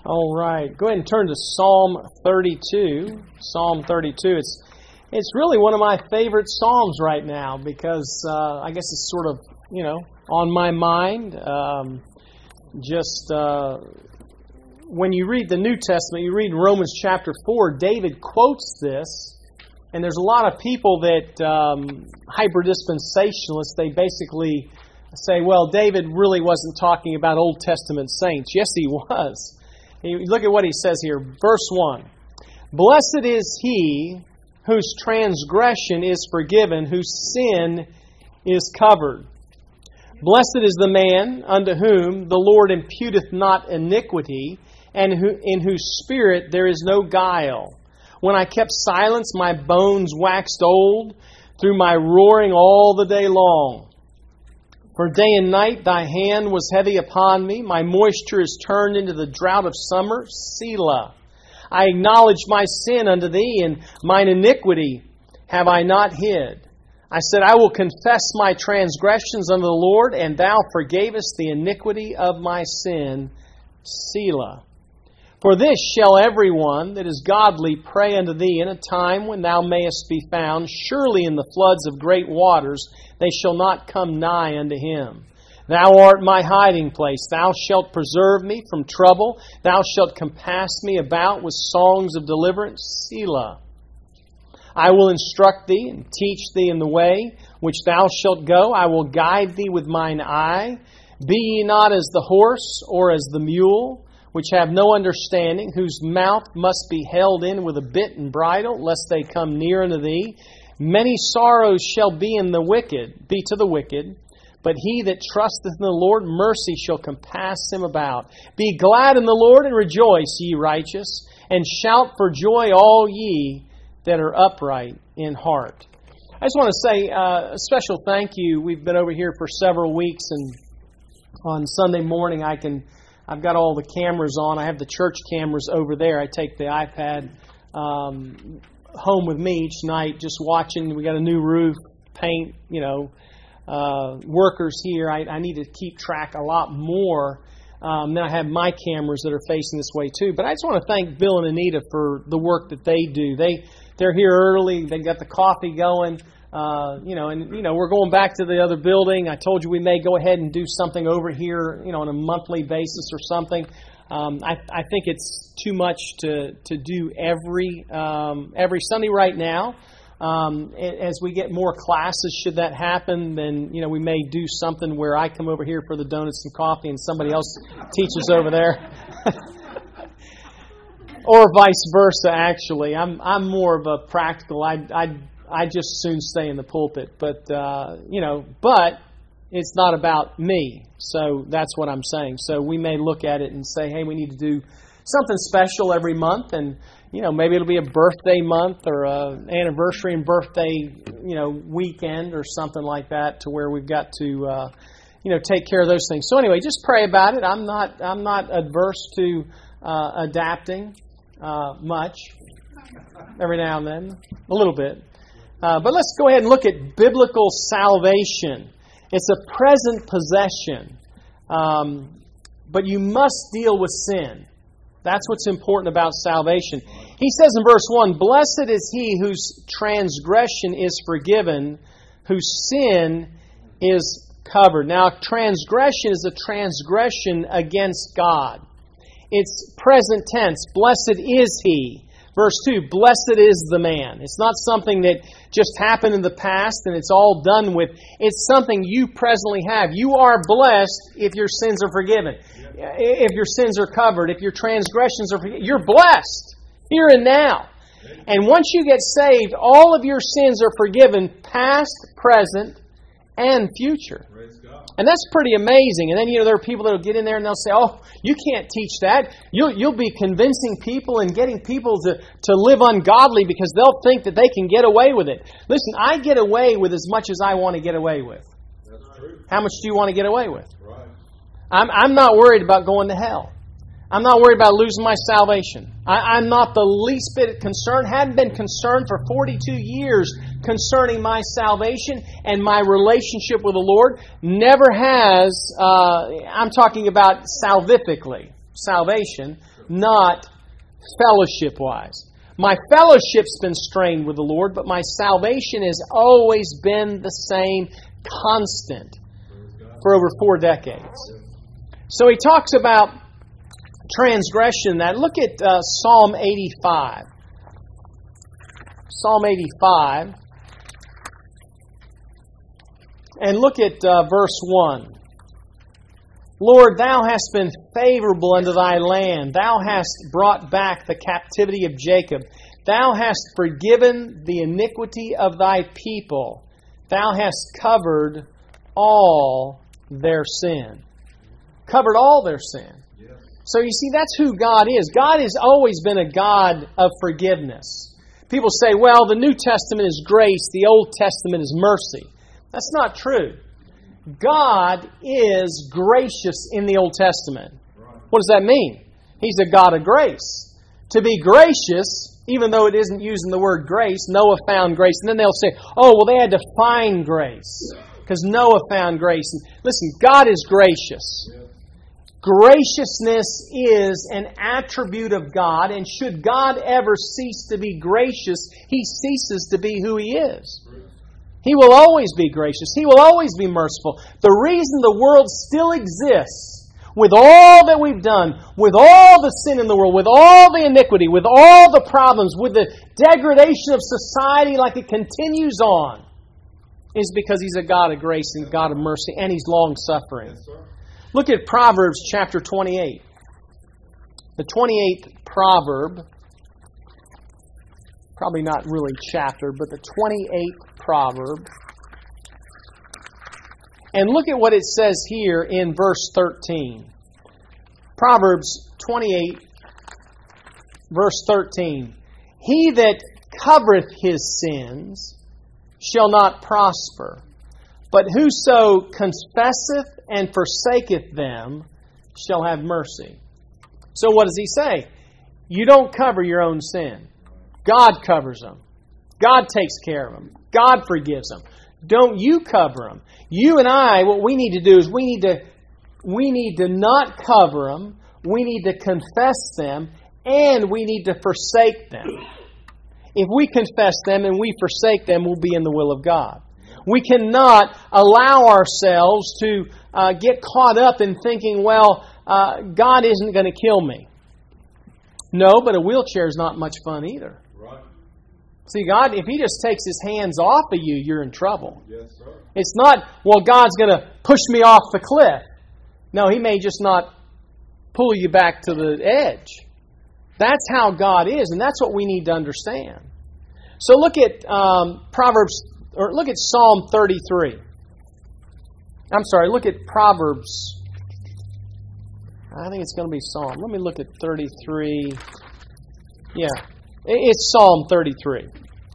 All right. Go ahead and turn to Psalm 32. Psalm 32. It's really one of my favorite psalms right now because I guess it's sort of, on my mind. When you read the New Testament, you read in Romans chapter 4, David quotes this, and there's a lot of people that, hyper-dispensationalists, they basically say, well, David really wasn't talking about Old Testament saints. Yes, he was. Look at what he says here. Verse 1. Blessed is he whose transgression is forgiven, whose sin is covered. Blessed is the man unto whom the Lord imputeth not iniquity, and in whose spirit there is no guile. When I kept silence, my bones waxed old through my roaring all the day long. For day and night thy hand was heavy upon me. My moisture is turned into the drought of summer. Selah. I acknowledged my sin unto thee, and mine iniquity have I not hid. I said, I will confess my transgressions unto the Lord, and thou forgavest the iniquity of my sin. Selah. For this shall everyone that is godly pray unto thee in a time when thou mayest be found. Surely in the floods of great waters they shall not come nigh unto him. Thou art my hiding place. Thou shalt preserve me from trouble. Thou shalt compass me about with songs of deliverance. Selah. I will instruct thee and teach thee in the way which thou shalt go. I will guide thee with mine eye. Be ye not as the horse or as the mule, which have no understanding, whose mouth must be held in with a bit and bridle, lest they come near unto thee. Many sorrows shall be to the wicked, but he that trusteth in the Lord, mercy shall compass him about. Be glad in the Lord and rejoice, ye righteous, and shout for joy, all ye that are upright in heart. I just want to say a special thank you. We've been over here for several weeks, and on Sunday morning I've got all the cameras on. I have the church cameras over there. I take the iPad home with me each night, just watching. We got a new roof, paint, workers here. I need to keep track a lot more. Then I have my cameras that are facing this way too. But I just want to thank Bill and Anita for the work that they do. They're here early. They got the coffee going. We're going back to the other building. I told you we may go ahead and do something over here, on a monthly basis or something. I think it's too much to do every Sunday right now. As we get more classes, should that happen, then we may do something where I come over here for the donuts and coffee, and somebody else teaches over there. Or vice versa. Actually, I'm more of a practical. I just soon stay in the pulpit, but it's not about me. So that's what I'm saying. So we may look at it and say, hey, we need to do something special every month, and maybe it'll be a birthday month or an anniversary and birthday weekend or something like that, to where we've got to take care of those things. So anyway, just pray about it. I'm not adverse to adapting much every now and then, a little bit. But let's go ahead and look at biblical salvation. It's a present possession. But you must deal with sin. That's what's important about salvation. He says in verse 1, Blessed is he whose transgression is forgiven, whose sin is covered. Now, transgression is a transgression against God. It's present tense. Blessed is he. Verse 2, blessed is the man. It's not something that just happened in the past and it's all done with. It's something you presently have. You are blessed if your sins are forgiven. If your sins are covered. If your transgressions are forgiven. You're blessed here and now. And once you get saved, all of your sins are forgiven, past, present, and future. And that's pretty amazing. And then there are people that will get in there and they'll say, "Oh, you can't teach that. You'll be convincing people and getting people to live ungodly because they'll think that they can get away with it." Listen, I get away with as much as I want to get away with. That's true. How much do you want to get away with? Right. I'm not worried about going to hell. I'm not worried about losing my salvation. I'm not the least bit concerned, hadn't been concerned for 42 years concerning my salvation and my relationship with the Lord. Never has, I'm talking about salvifically. salvation, not fellowship-wise. My fellowship's been strained with the Lord, but my salvation has always been the same, constant, for over 4 decades. So he talks about transgression. That look at Psalm 85. Psalm 85. And look at verse 1. Lord, Thou hast been favorable unto Thy land. Thou hast brought back the captivity of Jacob. Thou hast forgiven the iniquity of Thy people. Thou hast covered all their sin. Covered all their sin. So you see, that's who God is. God has always been a God of forgiveness. People say, well, the New Testament is grace, the Old Testament is mercy. That's not true. God is gracious in the Old Testament. What does that mean? He's a God of grace. To be gracious, even though it isn't using the word grace, Noah found grace. And then they'll say, oh, well, they had to find grace because Noah found grace. And listen, God is gracious. Graciousness is an attribute of God, and should God ever cease to be gracious, He ceases to be who He is. He will always be gracious. He will always be merciful. The reason the world still exists, with all that we've done, with all the sin in the world, with all the iniquity, with all the problems, with the degradation of society like it continues on, is because He's a God of grace and God of mercy, and He's long-suffering. Look at Proverbs chapter 28. The 28th proverb, probably not really chapter, but the 28th proverb. And look at what it says here in verse 13. Proverbs 28, verse 13. He that covereth his sins shall not prosper, but whoso confesseth and forsaketh them shall have mercy. So what does he say? You don't cover your own sin. God covers them. God takes care of them. God forgives them. Don't you cover them. You and I, what we need to do is we need to not cover them. We need to confess them, and we need to forsake them. If we confess them and we forsake them, we'll be in the will of God. We cannot allow ourselves to get caught up in thinking, well, God isn't going to kill me. No, but a wheelchair is not much fun either. Right. See, God, if He just takes His hands off of you, you're in trouble. Yes, sir. It's not, well, God's going to push me off the cliff. No, He may just not pull you back to the edge. That's how God is, and that's what we need to understand. So look at look at Psalm 33. I'm sorry, look at Proverbs. I think it's going to be Psalm. Let me look at 33. Yeah, it's Psalm 33.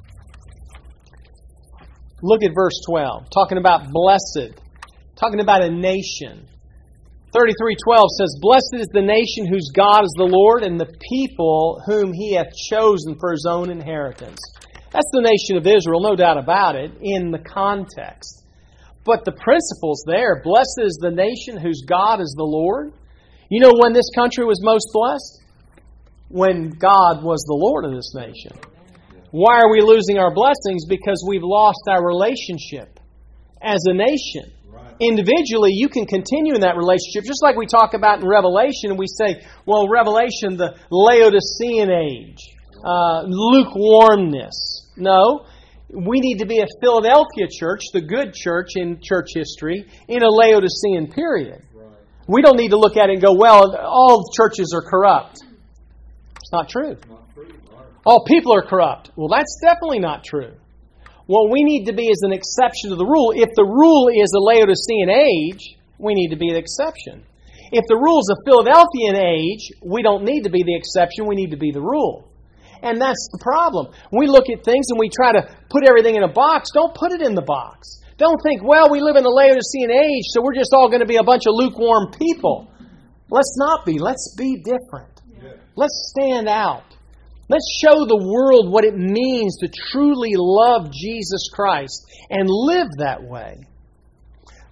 Look at verse 12. Talking about blessed. Talking about a nation. 33:12 says, Blessed is the nation whose God is the Lord, and the people whom He hath chosen for His own inheritance. That's the nation of Israel, no doubt about it, in the context. But the principle's there. Blessed is the nation whose God is the Lord. You know when this country was most blessed? When God was the Lord of this nation. Why are we losing our blessings? Because we've lost our relationship as a nation. Individually, you can continue in that relationship, just like we talk about in Revelation. We say, well, Revelation, the Laodicean age, lukewarmness. No, we need to be a Philadelphia church, the good church in church history, in a Laodicean period. Right. We don't need to look at it and go, well, all churches are corrupt. It's not true. Not true. Right. All people are corrupt. Well, that's definitely not true. What we need to be is an exception to the rule. If the rule is a Laodicean age, we need to be the exception. If the rule is a Philadelphian age, we don't need to be the exception, we need to be the rule. And that's the problem. We look at things and we try to put everything in a box. Don't put it in the box. Don't think, well, we live in a Laodicean age, so we're just all going to be a bunch of lukewarm people. Let's not be. Let's be different. Let's stand out. Let's show the world what it means to truly love Jesus Christ and live that way.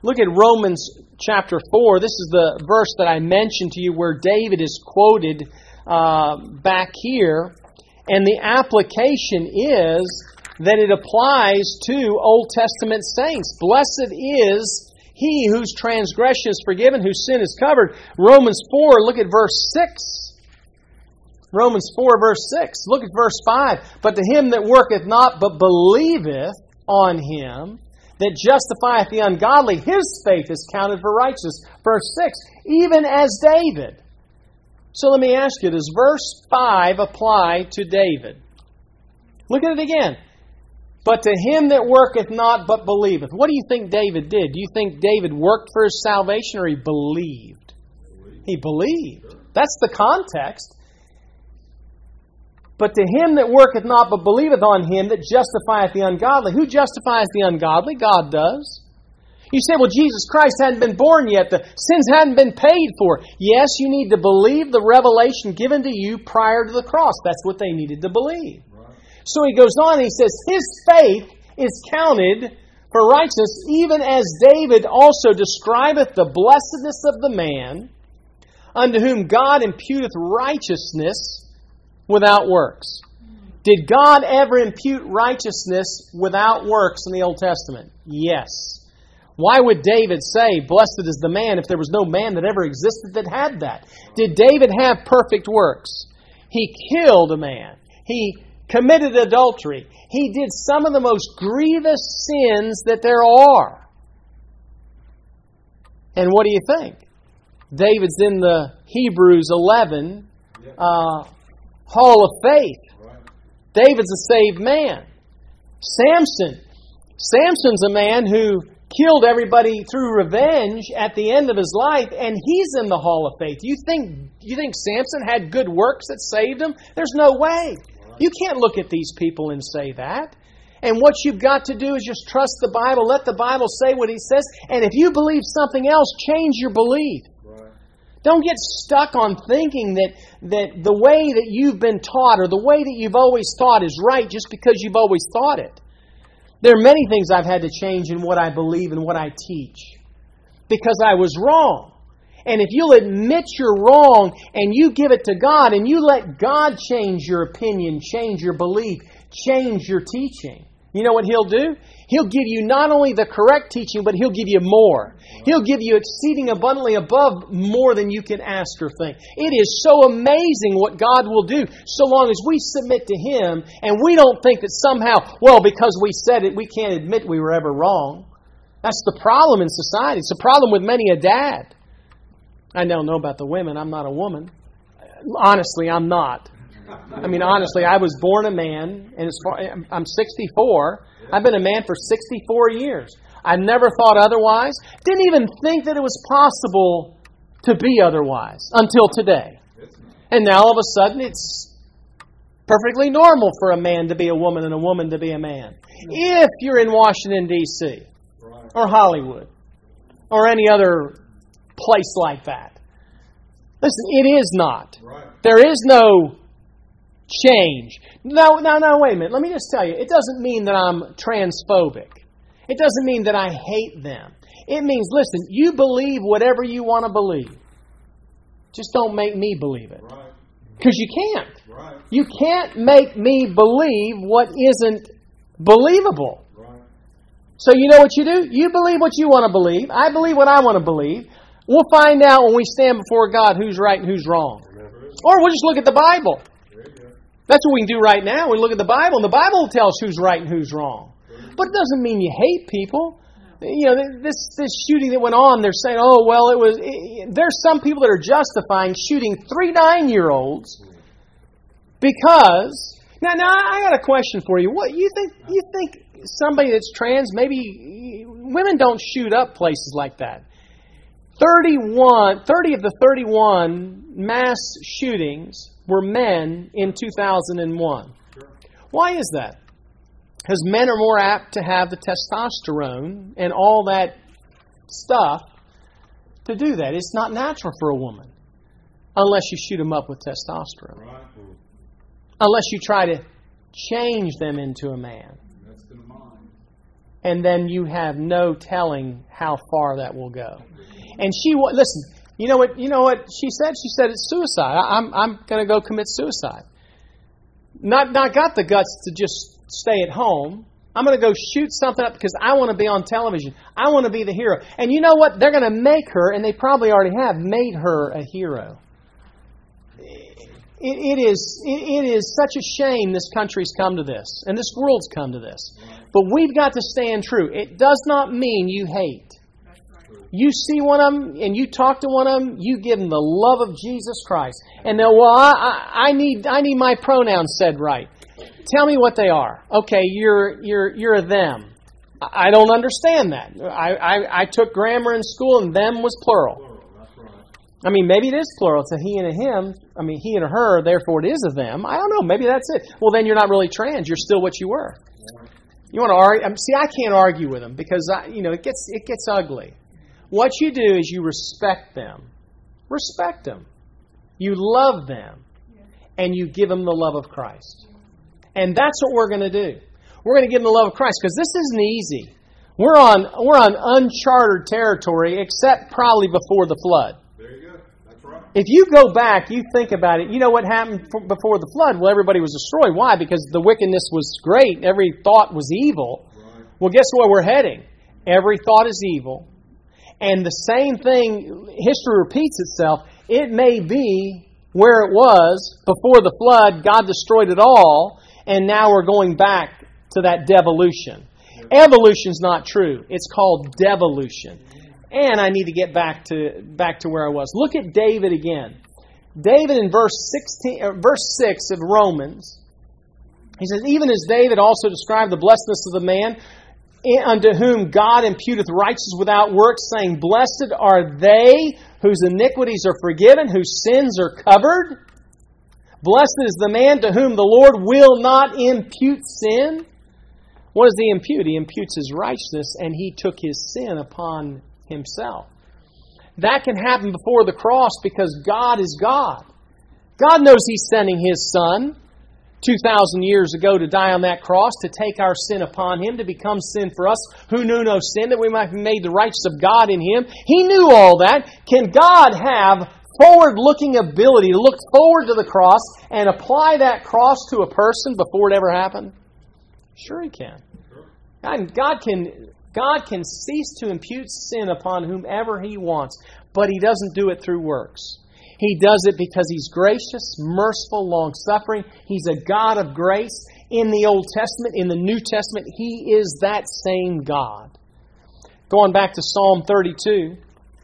Look at Romans chapter 4. This is the verse that I mentioned to you where David is quoted back here. And the application is that it applies to Old Testament saints. Blessed is he whose transgression is forgiven, whose sin is covered. Romans 4, look at verse 6. Romans 4, verse 6. Look at verse 5. But to him that worketh not, but believeth on him that justifieth the ungodly, his faith is counted for righteousness. Verse 6. Even as David. So let me ask you, does verse 5 apply to David? Look at it again. But to him that worketh not, but believeth. What do you think David did? Do you think David worked for his salvation or he believed? He believed. That's the context. But to him that worketh not, but believeth on him that justifieth the ungodly. Who justifies the ungodly? God does. You say, well, Jesus Christ hadn't been born yet. The sins hadn't been paid for. Yes, you need to believe the revelation given to you prior to the cross. That's what they needed to believe. So he goes on and he says, his faith is counted for righteousness, even as David also describeth the blessedness of the man unto whom God imputeth righteousness without works. Did God ever impute righteousness without works in the Old Testament? Yes. Why would David say, blessed is the man, if there was no man that ever existed that had that? Did David have perfect works? He killed a man. He committed adultery. He did some of the most grievous sins that there are. And what do you think? David's in the Hebrews 11 Hall of Faith. David's a saved man. Samson's a man who killed everybody through revenge at the end of his life, and he's in the Hall of Faith. You think Samson had good works that saved him? There's no way. You can't look at these people and say that. And what you've got to do is just trust the Bible. Let the Bible say what it says. And if you believe something else, change your belief. Right. Don't get stuck on thinking that the way that you've been taught or the way that you've always thought is right just because you've always thought it. There are many things I've had to change in what I believe and what I teach because I was wrong. And if you'll admit you're wrong and you give it to God and you let God change your opinion, change your belief, change your teaching, you know what He'll do? He'll give you not only the correct teaching, but He'll give you more. He'll give you exceeding abundantly above more than you can ask or think. It is so amazing what God will do so long as we submit to Him and we don't think that somehow, well, because we said it, we can't admit we were ever wrong. That's the problem in society. It's a problem with many a dad. I don't know about the women. I'm not a woman. Honestly, I'm not. I mean, honestly, I was born a man, and I'm 64. I've been a man for 64 years. I've never thought otherwise. Didn't even think that it was possible to be otherwise until today. And now all of a sudden it's perfectly normal for a man to be a woman and a woman to be a man. If you're in Washington, D.C. or Hollywood or any other place like that. Listen, it is not. There is no change. No, wait a minute. Let me just tell you. It doesn't mean that I'm transphobic. It doesn't mean that I hate them. It means, listen, you believe whatever you want to believe. Just don't make me believe it. Because you can't. You can't make me believe what isn't believable. So you know what you do? You believe what you want to believe. I believe what I want to believe. We'll find out when we stand before God who's right and who's wrong. Or we'll just look at the Bible. That's what we can do right now. We look at the Bible, and the Bible will tell us who's right and who's wrong. But it doesn't mean you hate people. You know, this shooting that went on, they're saying, oh, well, there's some people that are justifying shooting 3 9-year-olds because... Now, I got a question for you. What you think somebody that's trans, maybe women don't shoot up places like that. 30 of the 31 mass shootings were men in 2001. Why is that? Because men are more apt to have the testosterone and all that stuff to do that. It's not natural for a woman unless you shoot them up with testosterone. Unless you try to change them into a man. and then you have no telling how far that will go. And listen, you know what she said? She said it's suicide. I'm going to go commit suicide. Not got the guts to just stay at home. I'm going to go shoot something up because I want to be on television. I want to be the hero. And you know what? They're going to make her, and they probably already have made her a hero. It is such a shame this country's come to this, and this world's come to this. But we've got to stand true. It does not mean you hate. You see one of them, and you talk to one of them, you give them the love of Jesus Christ. And they'll, I need my pronouns said right. Tell me what they are. Okay, you're a them. I don't understand that. I took grammar in school, and them was plural. I mean, maybe it is plural. It's a he and a him. I mean, he and a her, therefore it is a them. I don't know. Maybe that's it. Well, then you're not really trans. You're still what you were. You want to argue? See, I can't argue with them because it gets ugly. What you do is you respect them. Respect them. You love them. And you give them the love of Christ. And that's what we're going to do. We're going to give them the love of Christ because this isn't easy. We're on uncharted territory except probably before the flood. There you go. That's right. If you go back, you think about it, you know what happened before the flood? Well, everybody was destroyed. Why? Because the wickedness was great. Every thought was evil. Right. Well, guess where we're heading? Every thought is evil. And the same thing, history repeats itself. It may be where it was before the flood, God destroyed it all, and now we're going back to that devolution. Evolution's not true. It's called devolution. And I need to get back to where I was. Look at David again. David in verse 6 of Romans, he says, even as David also described the blessedness of the man unto whom God imputeth righteousness without works, saying, blessed are they whose iniquities are forgiven, whose sins are covered. Blessed is the man to whom the Lord will not impute sin. What does he impute? He imputes his righteousness, and he took his sin upon himself. That can happen before the cross because God is God. God knows He's sending His Son 2,000 years ago to die on that cross, to take our sin upon Him, to become sin for us who knew no sin, that we might be made the righteousness of God in Him. He knew all that. Can God have forward-looking ability to look forward to the cross and apply that cross to a person before it ever happened? Sure He can. God can cease to impute sin upon whomever He wants, but He doesn't do it through works. He does it because He's gracious, merciful, long-suffering. He's a God of grace. In the Old Testament, in the New Testament, He is that same God. Going back to Psalm 32,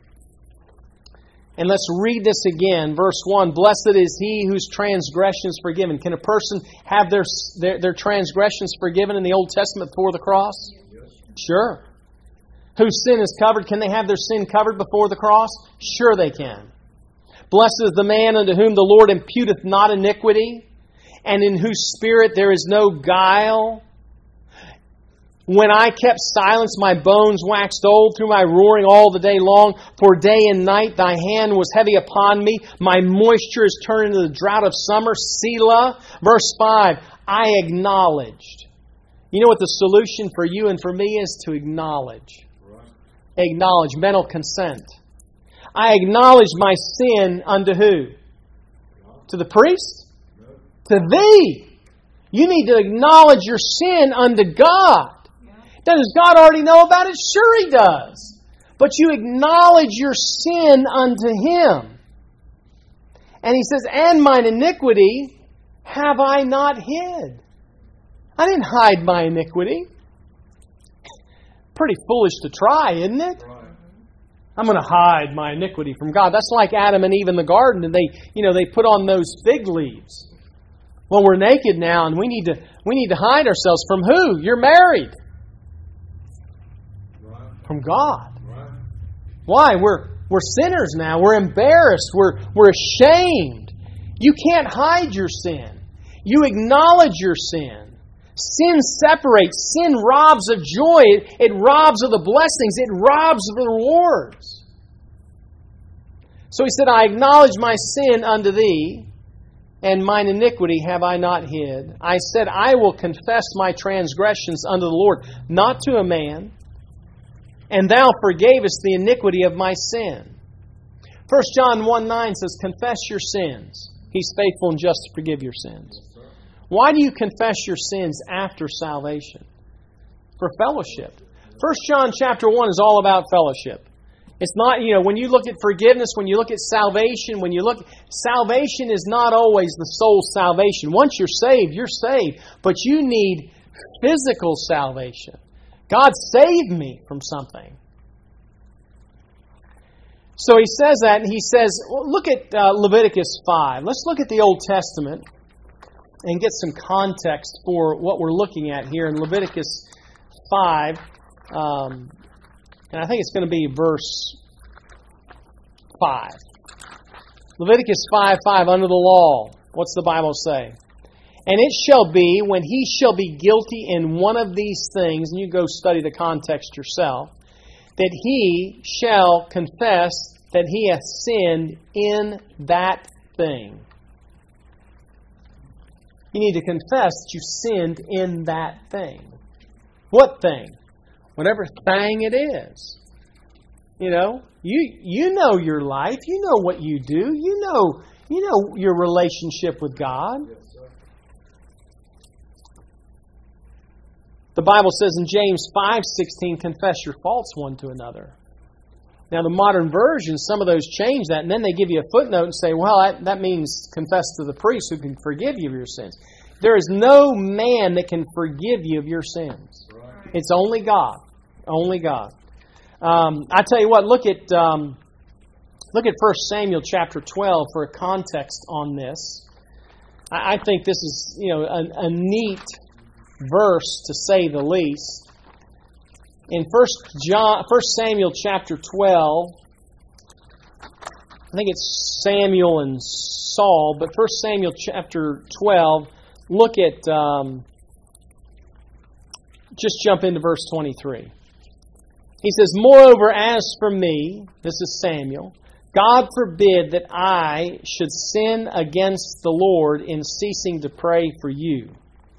and let's read this again. Verse 1, blessed is he whose transgression is forgiven. Can a person have their transgressions forgiven in the Old Testament before the cross? Sure. Whose sin is covered, can they have their sin covered before the cross? Sure they can. Blessed is the man unto whom the Lord imputeth not iniquity, and in whose spirit there is no guile. When I kept silence, my bones waxed old through my roaring all the day long. For day and night thy hand was heavy upon me. My moisture is turned into the drought of summer. Selah. Verse 5, I acknowledged. You know what the solution for you and for me is? To acknowledge. Acknowledge. Mental consent. I acknowledge my sin unto who? To the priest? To thee. You need to acknowledge your sin unto God. Does God already know about it? Sure He does. But you acknowledge your sin unto Him. And He says, and mine iniquity have I not hid. I didn't hide my iniquity. Pretty foolish to try, isn't it? I'm going to hide my iniquity from God. That's like Adam and Eve in the garden, and they put on those fig leaves. Well, we're naked now, and we need to hide ourselves from who? You're married. From God. Why? We're sinners now. We're embarrassed. We're ashamed. You can't hide your sin. You acknowledge your sin. Sin separates. Sin robs of joy. It robs of the blessings. It robs of the rewards. So He said, I acknowledge my sin unto Thee, and mine iniquity have I not hid. I said, I will confess my transgressions unto the Lord, not to a man, and Thou forgavest the iniquity of my sin. 1 John 1:9 says, confess your sins. He's faithful and just to forgive your sins. Why do you confess your sins after salvation? For fellowship. 1 John chapter 1 is all about fellowship. It's not, when you look at forgiveness, when you look at salvation, salvation is not always the soul's salvation. Once you're saved, but you need physical salvation. God saved me from something. So he says that, and he says, look at Leviticus 5. Let's look at the Old Testament and get some context for what we're looking at here in Leviticus 5. And I think it's going to be verse 5. Leviticus 5:5, under the law. What's the Bible say? And it shall be, when he shall be guilty in one of these things, and you go study the context yourself, that he shall confess that he hath sinned in that thing. You need to confess that you sinned in that thing. What thing? Whatever thing it is. You know your life. You know what you do. You know your relationship with God. The Bible says in James 5:16, confess your faults one to another. Now the modern version, some of those change that, and then they give you a footnote and say, well, that means confess to the priest who can forgive you of your sins. There is no man that can forgive you of your sins. It's only God. Only God. I tell you what, look at 1 Samuel chapter 12 for a context on this. I think this is a neat verse to say the least. In 1 Samuel chapter 12, I think it's Samuel and Saul, but 1 Samuel chapter 12, look at, just jump into verse 23. He says, moreover, as for me, this is Samuel, God forbid that I should sin against the Lord in ceasing to pray for you.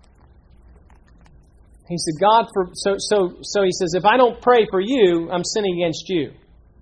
He said, so he says, if I don't pray for you, I'm sinning against you.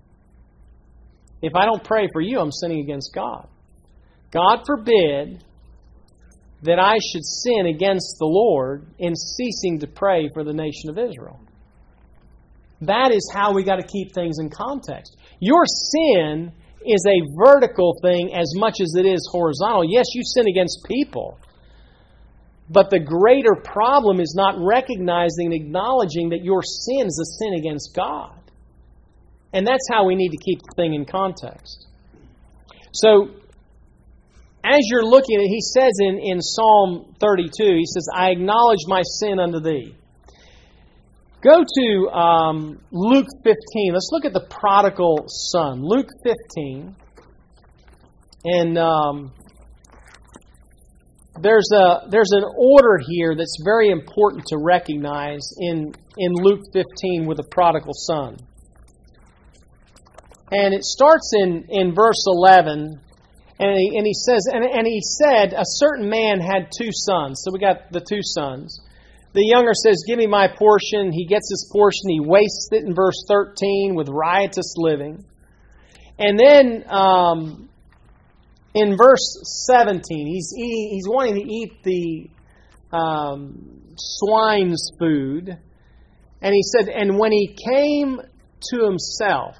If I don't pray for you, I'm sinning against God. God forbid that I should sin against the Lord in ceasing to pray for the nation of Israel. That is how we got to keep things in context. Your sin is a vertical thing as much as it is horizontal. Yes, you sin against people. But the greater problem is not recognizing and acknowledging that your sin is a sin against God. And that's how we need to keep the thing in context. So, as you're looking at it, he says in Psalm 32, he says, I acknowledge my sin unto thee. Go to Luke 15. Let's look at the prodigal son. Luke 15. And there's an order here that's very important to recognize in Luke 15 with the prodigal son. And it starts in verse 11, and he says, and he said, a certain man had two sons. So we got the two sons. The younger says, give me my portion. He gets his portion. He wastes it in verse 13 with riotous living. And then in verse 17, he's wanting to eat the swine's food. And he said, and when he came to himself.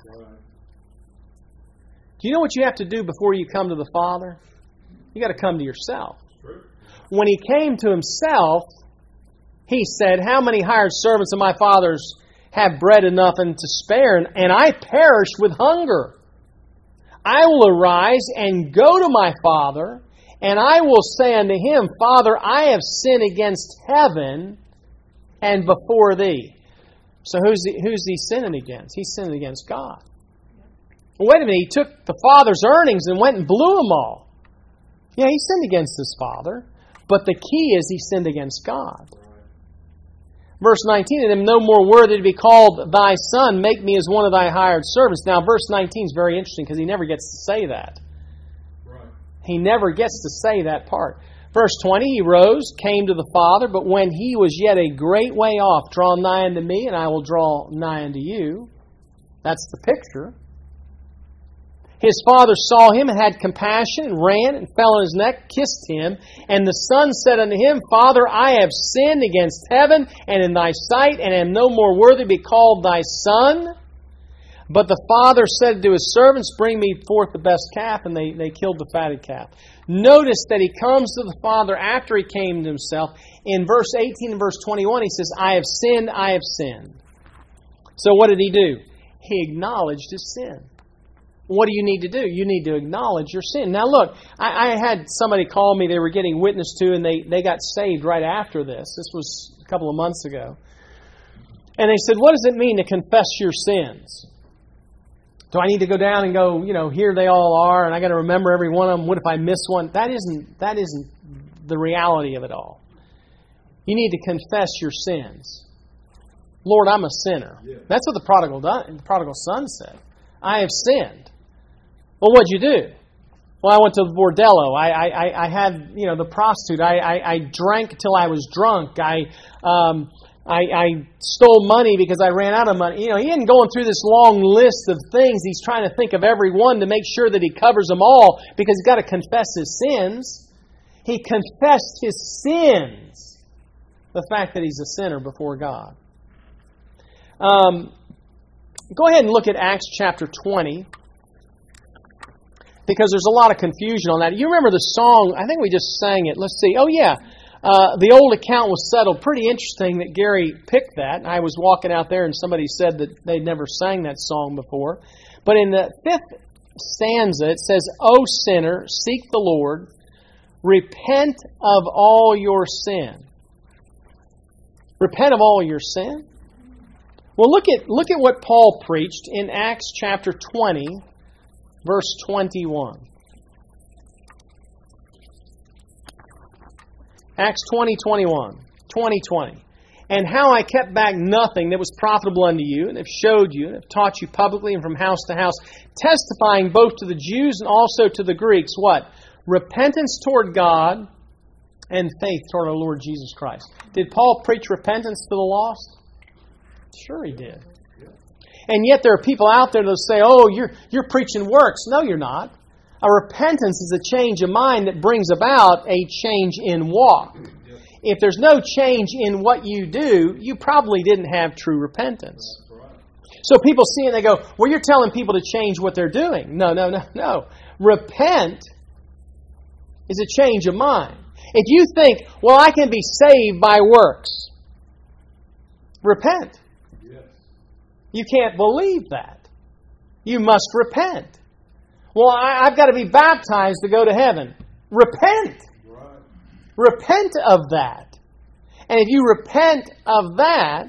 Do you know what you have to do before you come to the Father? You got to come to yourself. When he came to himself, he said, how many hired servants of my father's have bread enough and to spare, and I perish with hunger? I will arise and go to my father, and I will say unto him, Father, I have sinned against heaven and before thee. So who's he sinning against? He's sinning against God. Well, wait a minute, he took the father's earnings and went and blew them all. Yeah, he sinned against his father, but the key is he sinned against God. Verse 19, and am no more worthy to be called thy son, make me as one of thy hired servants. Now, verse 19 is very interesting because he never gets to say that. Right. He never gets to say that part. Verse 20, He rose, came to the Father, but when He was yet a great way off, draw nigh unto me, and I will draw nigh unto you. That's the picture. His Father saw him and had compassion, and ran and fell on His neck, kissed Him. And the Son said unto Him, Father, I have sinned against heaven and in Thy sight, and am no more worthy to be called Thy Son. But the Father said to His servants, Bring me forth the best calf, and they killed the fatted calf. Notice that He comes to the Father after He came to Himself. In verse 18 and verse 21, He says, I have sinned, I have sinned. So what did He do? He acknowledged His sin. What do you need to do? You need to acknowledge your sin. Now look, I had somebody call me they were getting witnessed to, and they got saved right after this. This was a couple of months ago. And they said, what does it mean to confess your sins? Do I need to go down and go, here they all are, and I got to remember every one of them? What if I miss one? That isn't the reality of it all. You need to confess your sins. Lord, I'm a sinner. Yeah. That's what the prodigal son said. I have sinned. Well, what'd you do? Well, I went to the bordello. I had, the prostitute. I drank till I was drunk. I stole money because I ran out of money. He isn't going through this long list of things. He's trying to think of every one to make sure that he covers them all because he's got to confess his sins. He confessed his sins. The fact that he's a sinner before God. Go ahead and look at Acts chapter 20. Because there's a lot of confusion on that. You remember the song, I think we just sang it. Let's see. Oh yeah. The old account was settled. Pretty interesting that Gary picked that. I was walking out there and somebody said that they'd never sang that song before. But in the 5th stanza it says, O sinner, seek the Lord, repent of all your sin. Repent of all your sin? Well, look at what Paul preached in Acts chapter 20, verse 21. Acts 20:20. And how I kept back nothing that was profitable unto you, and have showed you, and have taught you publicly and from house to house, testifying both to the Jews and also to the Greeks, what? Repentance toward God and faith toward our Lord Jesus Christ. Did Paul preach repentance to the lost? Sure he did. And yet there are people out there that say, oh, you're preaching works. No, you're not. A repentance is a change of mind that brings about a change in walk. If there's no change in what you do, you probably didn't have true repentance. So people see it and they go, well, you're telling people to change what they're doing. No. Repent is a change of mind. If you think, well, I can be saved by works, repent. You can't believe that. You must repent. Well, I've got to be baptized to go to heaven. Repent. Right. Repent of that. And if you repent of that,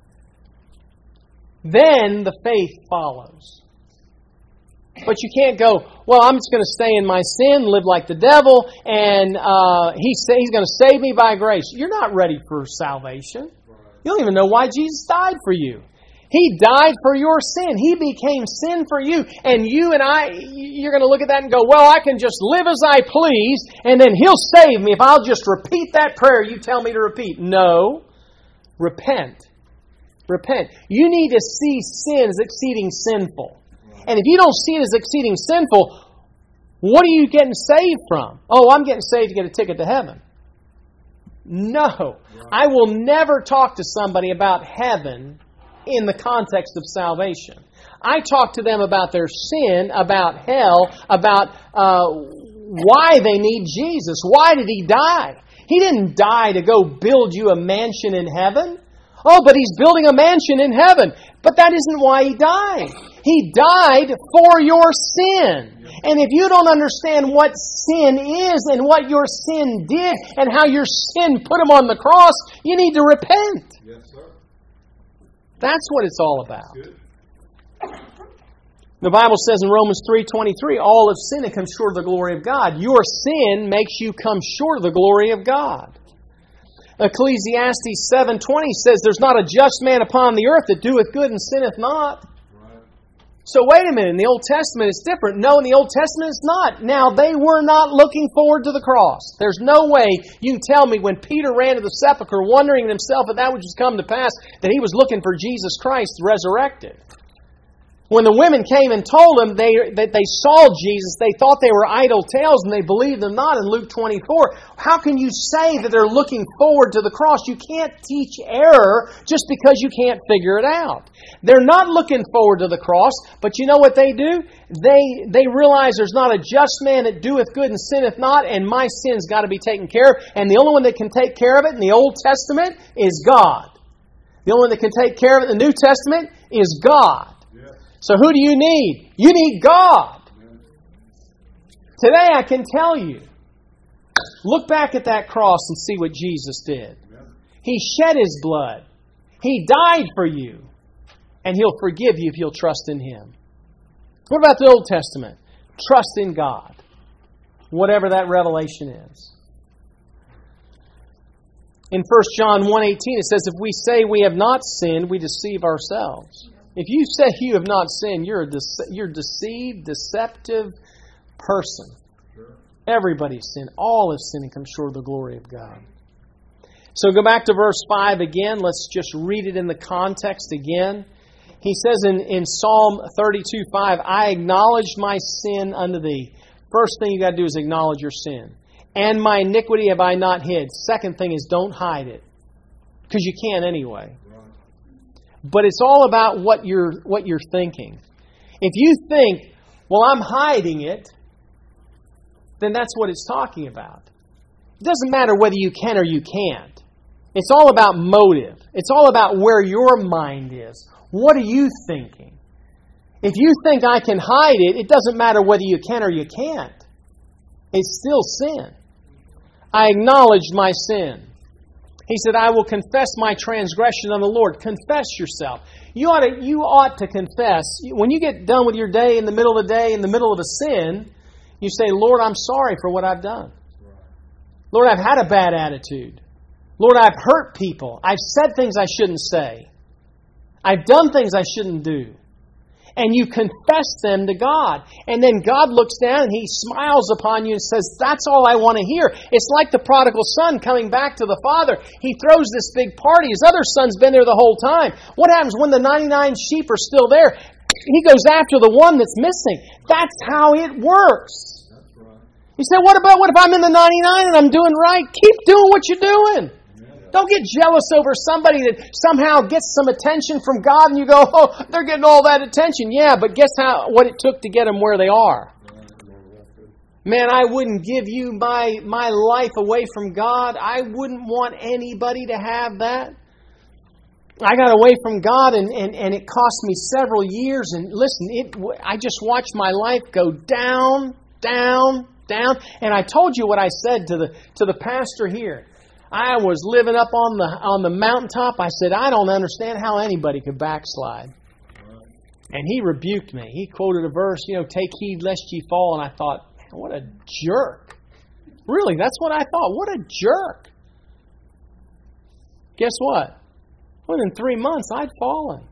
then the faith follows. But you can't go, well, I'm just going to stay in my sin, live like the devil, and he's going to save me by grace. You're not ready for salvation. Right. You don't even know why Jesus died for you. He died for your sin. He became sin for you. And you and I, you're going to look at that and go, well, I can just live as I please, and then He'll save me if I'll just repeat that prayer you tell me to repeat. No. Repent. Repent. You need to see sin as exceeding sinful. And if you don't see it as exceeding sinful, what are you getting saved from? Oh, I'm getting saved to get a ticket to heaven. No. I will never talk to somebody about heaven in the context of salvation. I talk to them about their sin, about hell, about why they need Jesus. Why did He die? He didn't die to go build you a mansion in heaven. Oh, but He's building a mansion in heaven. But that isn't why He died. He died for your sin. And if you don't understand what sin is and what your sin did and how your sin put Him on the cross, you need to repent. Yes, sir. That's what it's all about. The Bible says in Romans 3:23, all have sinned and come short of the glory of God. Your sin makes you come short of the glory of God. Ecclesiastes 7:20 says, there's not a just man upon the earth that doeth good and sinneth not. Right. So wait a minute, in the Old Testament it's different. No, in the Old Testament it's not. Now, they were not looking forward to the cross. There's no way you can tell me when Peter ran to the sepulchre, wondering in himself if that which was come to pass, that he was looking for Jesus Christ resurrected. When the women came and told him that they saw Jesus, they thought they were idle tales and they believed them not in Luke 24. How can you say that they're looking forward to the cross? You can't teach error just because you can't figure it out. They're not looking forward to the cross, but you know what they do? They realize there's not a just man that doeth good and sinneth not, and my sin's got to be taken care of. And the only one that can take care of it in the Old Testament is God. The only one that can take care of it in the New Testament is God. So who do you need? You need God. Today I can tell you, look back at that cross and see what Jesus did. He shed His blood. He died for you. And He'll forgive you if you'll trust in Him. What about the Old Testament? Trust in God. Whatever that revelation is. In 1 John 1:18 it says, if we say we have not sinned, we deceive ourselves. If you say you have not sinned, you're a deceived, deceptive person. Sure. Everybody's sinned. All have sinned and come short of the glory of God. So go back to verse 5 again. Let's just read it in the context again. He says in Psalm 32:5, I acknowledged my sin unto Thee. First thing you got to do is acknowledge your sin. And my iniquity have I not hid. Second thing is don't hide it. Because you can't anyway. But it's all about what you're thinking. If you think, well, I'm hiding it, then that's what it's talking about. It doesn't matter whether you can or you can't. It's all about motive. It's all about where your mind is. What are you thinking? If you think I can hide it, it doesn't matter whether you can or you can't. It's still sin. I acknowledged my sin. He said, I will confess my transgression on the Lord. Confess yourself. You ought to confess. When you get done with your day, in the middle of the day, in the middle of a sin, you say, Lord, I'm sorry for what I've done. Lord, I've had a bad attitude. Lord, I've hurt people. I've said things I shouldn't say. I've done things I shouldn't do. And you confess them to God. And then God looks down and He smiles upon you and says, that's all I want to hear. It's like the prodigal son coming back to the father. He throws this big party. His other son's been there the whole time. What happens when the 99 sheep are still there? He goes after the one that's missing. That's how it works. You say, what if I'm in the 99 and I'm doing right? Keep doing what you're doing. Don't get jealous over somebody that somehow gets some attention from God and you go, oh, they're getting all that attention. Yeah, but guess what it took to get them where they are. Man, I wouldn't give you my life away from God. I wouldn't want anybody to have that. I got away from God and it cost me several years. And listen, I just watched my life go down, down, down. And I told you what I said to the pastor here. I was living up on the mountaintop. I said, I don't understand how anybody could backslide. And he rebuked me. He quoted a verse, take heed lest ye fall. And I thought, man, what a jerk. Really, that's what I thought. What a jerk. Guess what? Within 3 months, I'd fallen.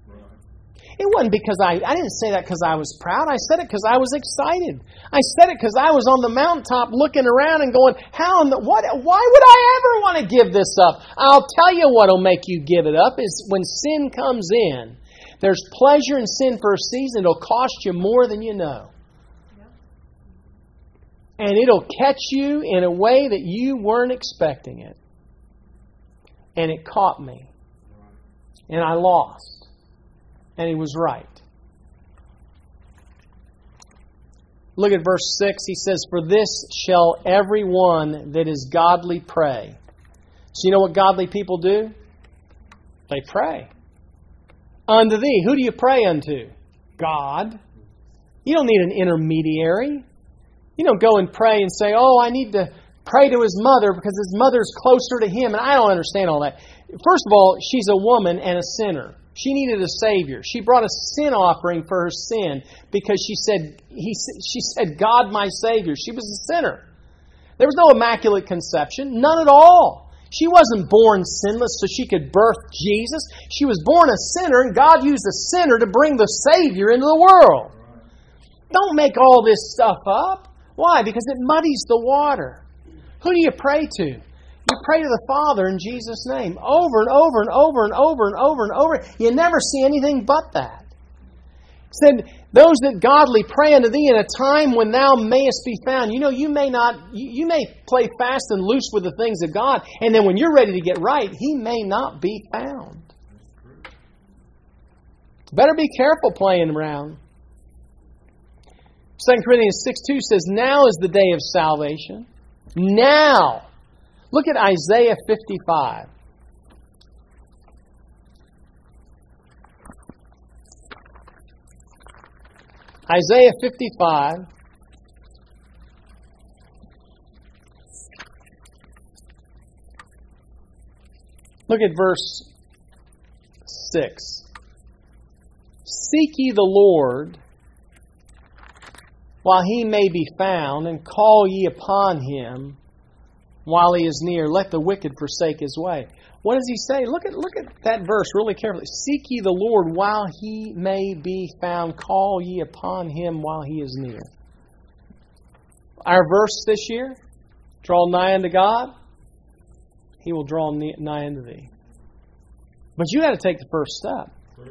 It wasn't because I didn't say that because I was proud. I said it because I was excited. I said it because I was on the mountaintop looking around and going, why would I ever want to give this up? I'll tell you what'll make you give it up is when sin comes in. There's pleasure in sin for a season. It'll cost you more than you know. And it'll catch you in a way that you weren't expecting it. And it caught me. And I lost. And he was right. Look at verse 6. He says, for this shall every one that is godly pray. So you know what godly people do? They pray. Unto thee. Who do you pray unto? God. You don't need an intermediary. You don't go and pray and say, oh, I need to pray to his mother because his mother's closer to him. And I don't understand all that. First of all, she's a woman and a sinner. She needed a Savior. She brought a sin offering for her sin because she said, God, my Savior. She was a sinner. There was no immaculate conception. None at all. She wasn't born sinless so she could birth Jesus. She was born a sinner, and God used a sinner to bring the Savior into the world. Don't make all this stuff up. Why? Because it muddies the water. Who do you pray to? You pray to the Father in Jesus' name. Over and over and over and over and over and over. You never see anything but that. It said, those that godly pray unto thee in a time when thou mayest be found. You know, you may play fast and loose with the things of God, and then when you're ready to get right, He may not be found. Better be careful playing around. 2 Corinthians 6:2 says, now is the day of salvation. Now. Look at Isaiah 55. Isaiah 55. Look at verse 6. Seek ye the Lord while He may be found, and call ye upon Him while He is near. Let the wicked forsake his way. What does He say? Look at that verse really carefully. Seek ye the Lord while He may be found. Call ye upon Him while He is near. Our verse this year, draw nigh unto God, He will draw nigh unto thee. But you got to take the first step.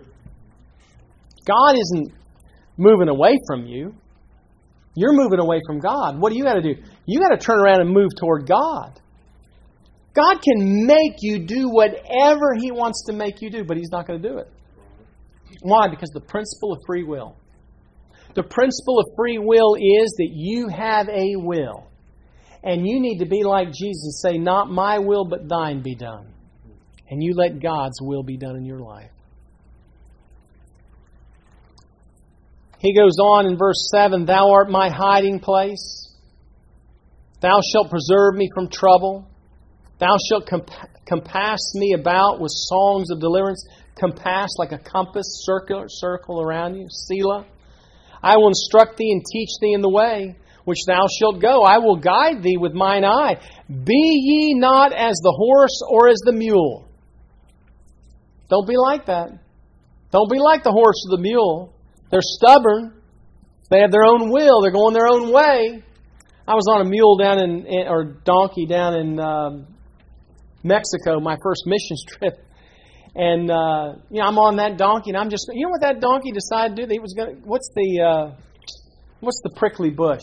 God isn't moving away from you. You're moving away from God. What do you got to do? You got to turn around and move toward God. God can make you do whatever He wants to make you do, but He's not going to do it. Why? Because the principle of free will. The principle of free will is that you have a will. And you need to be like Jesus and say, not my will, but thine be done. And you let God's will be done in your life. He goes on in verse 7, thou art my hiding place. Thou shalt preserve me from trouble. Thou shalt compass me about with songs of deliverance. Compass like a compass, circle around you. Selah. I will instruct thee and teach thee in the way which thou shalt go. I will guide thee with mine eye. Be ye not as the horse or as the mule. Don't be like that. Don't be like the horse or the mule. They're stubborn. They have their own will. They're going their own way. I was on a mule or donkey down in Mexico, my first missions trip. And, I'm on that donkey, and I'm just, you know what that donkey decided to do? He was going to, what's the prickly bush?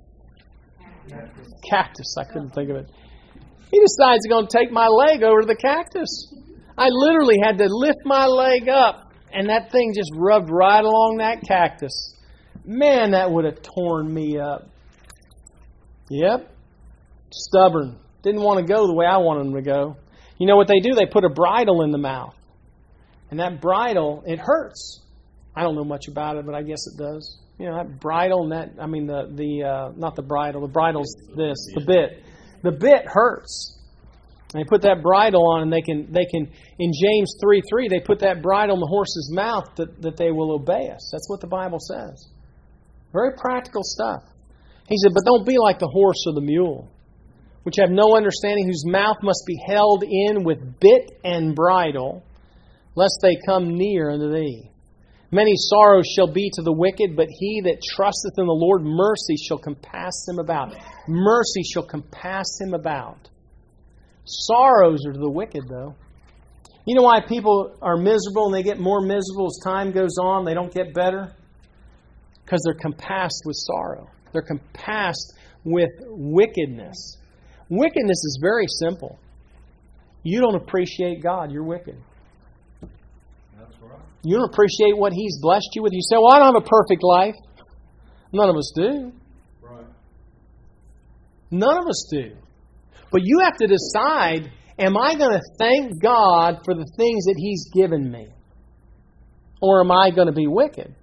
Cactus. I couldn't think of it. He decides he's going to take my leg over to the cactus. I literally had to lift my leg up, and that thing just rubbed right along that cactus. Man, that would have torn me up. Yep. Stubborn. Didn't want to go the way I wanted them to go. You know what they do? They put a bridle in the mouth. And that bridle, it hurts. I don't know much about it, but I guess it does. You know, that bridle and that, not the bridle, the bridle's this, the bit. The bit hurts. And they put that bridle on, and they can in James 3:3, they put that bridle in the horse's mouth that they will obey us. That's what the Bible says. Very practical stuff. He said, but don't be like the horse or the mule, which have no understanding, whose mouth must be held in with bit and bridle, lest they come near unto thee. Many sorrows shall be to the wicked, but he that trusteth in the Lord, mercy shall compass him about. Mercy shall compass him about. Sorrows are to the wicked, though. You know why people are miserable and they get more miserable as time goes on? They don't get better? Because they're compassed with sorrow. They're compassed with wickedness. Wickedness is very simple. You don't appreciate God, you're wicked. That's right. You don't appreciate what He's blessed you with. You say, well, I don't have a perfect life. None of us do. Right. None of us do. But you have to decide, am I going to thank God for the things that He's given me? Or am I going to be wicked?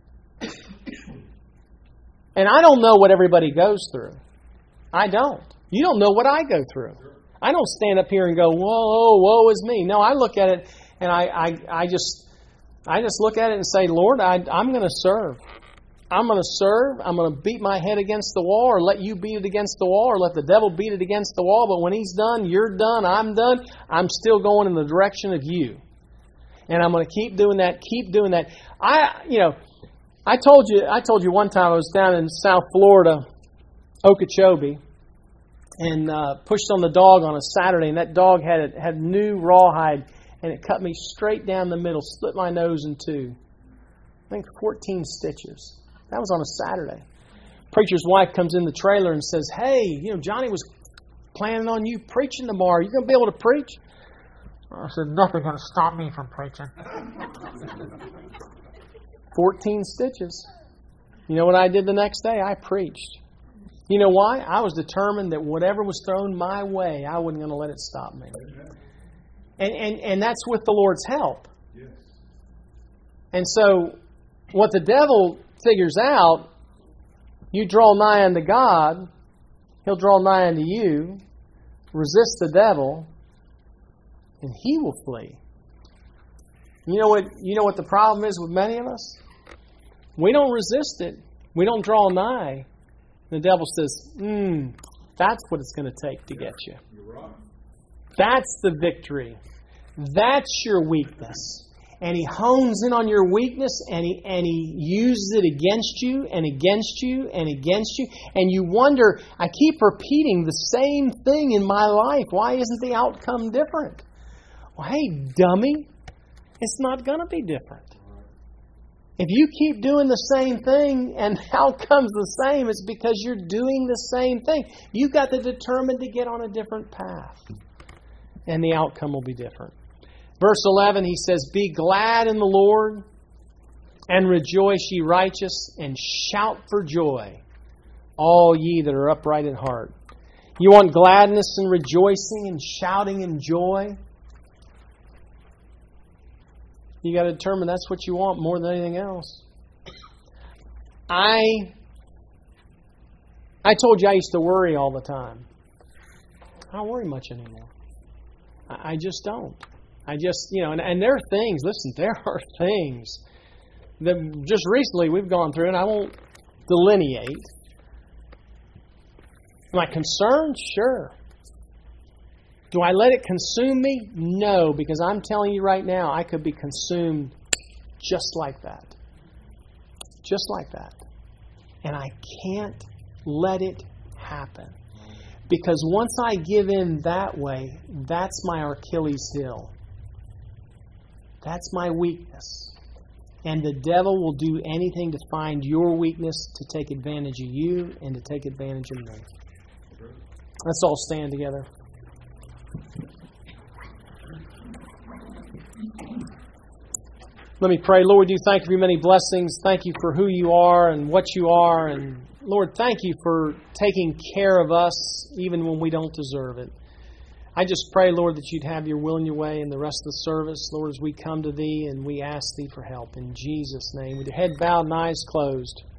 And I don't know what everybody goes through. I don't. You don't know what I go through. I don't stand up here and go, whoa, woe is me. No, I look at it and I just look at it and say, Lord, I'm going to serve. I'm going to serve. I'm going to beat my head against the wall, or let you beat it against the wall, or let the devil beat it against the wall. But when he's done, you're done, I'm done. I'm still going in the direction of you. And I'm going to keep doing that, keep doing that. I told you one time I was down in South Florida, Okeechobee, and pushed on the dog on a Saturday, and that dog had new rawhide, and it cut me straight down the middle, split my nose in two. I think 14 stitches. That was on a Saturday. Preacher's wife comes in the trailer and says, "Hey, Johnny was planning on you preaching tomorrow. Are you going to be able to preach?" I said, "Nothing's going to stop me from preaching." 14 stitches. You know what I did the next day? I preached. You know why? I was determined that whatever was thrown my way, I wasn't going to let it stop me. And that's with the Lord's help. And so, what the devil figures out, you draw nigh unto God, He'll draw nigh unto you. Resist the devil, and he will flee. You know what the problem is with many of us? We don't resist it. We don't draw nigh. The devil says, that's what it's going to take to get you. You're right. That's the victory. That's your weakness. And he hones in on your weakness, and he uses it against you and against you and against you. And you wonder, I keep repeating the same thing in my life. Why isn't the outcome different? Well, hey, dummy, it's not going to be different. If you keep doing the same thing and the outcome's the same, it's because you're doing the same thing. You've got to determine to get on a different path. And the outcome will be different. Verse 11, he says, "Be glad in the Lord, and rejoice, ye righteous, and shout for joy, all ye that are upright in heart." You want gladness and rejoicing and shouting and joy? You got to determine that's what you want more than anything else. I told you I used to worry all the time. I don't worry much anymore. I just don't. And there are things, listen, there are things that just recently we've gone through, and I won't delineate. Am I concerned? Sure. Do I let it consume me? No, because I'm telling you right now, I could be consumed just like that. Just like that. And I can't let it happen. Because once I give in that way, that's my Achilles heel. That's my weakness. And the devil will do anything to find your weakness to take advantage of you and to take advantage of me. Let's all stand together. Let me pray. Lord, we do thank you for your many blessings. Thank you for who you are and what you are. And Lord, thank you for taking care of us even when we don't deserve it. I just pray, Lord, that you'd have your will and your way in the rest of the service. Lord, as we come to thee and we ask thee for help. In Jesus' name, with your head bowed and eyes closed.